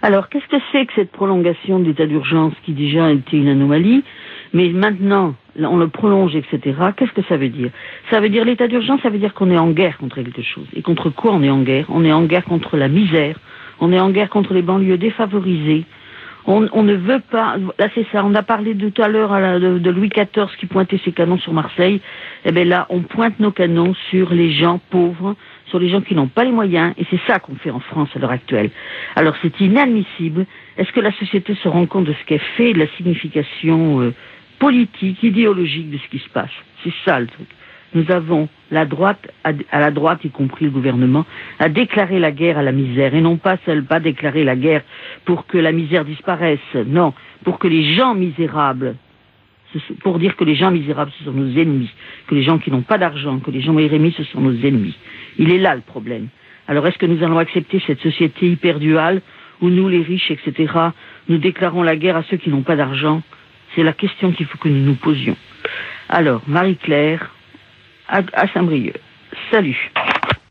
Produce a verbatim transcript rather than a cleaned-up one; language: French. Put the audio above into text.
Alors, qu'est-ce que c'est que cette prolongation de l'état d'urgence qui déjà était une anomalie, mais maintenant, on le prolonge, et cetera. Qu'est-ce que ça veut dire? Ça veut dire l'état d'urgence, ça veut dire qu'on est en guerre contre quelque chose. Et contre quoi on est en guerre? On est en guerre contre la misère, on est en guerre contre les banlieues défavorisées. On, on ne veut pas... Là, c'est ça. On a parlé de tout à l'heure à la, de, de Louis quatorze qui pointait ses canons sur Marseille. Eh bien là, on pointe nos canons sur les gens pauvres, sur les gens qui n'ont pas les moyens. Et c'est ça qu'on fait en France à l'heure actuelle. Alors, c'est inadmissible. Est-ce que la société se rend compte de ce qu'elle fait, de la signification euh, politique, idéologique de ce qui se passe? C'est ça le truc. Nous avons la droite, à la droite, y compris le gouvernement, à déclarer la guerre à la misère, et non pas seul pas déclarer la guerre pour que la misère disparaisse, non, pour que les gens misérables, pour dire que les gens misérables, ce sont nos ennemis, que les gens qui n'ont pas d'argent, que les gens mérémis, ce sont nos ennemis. Il est là le problème. Alors est-ce que nous allons accepter cette société hyper duale, où nous, les riches, et cetera, nous déclarons la guerre à ceux qui n'ont pas d'argent? C'est la question qu'il faut que nous nous posions. Alors, Marie-Claire, à, à Saint-Brieuc. Salut.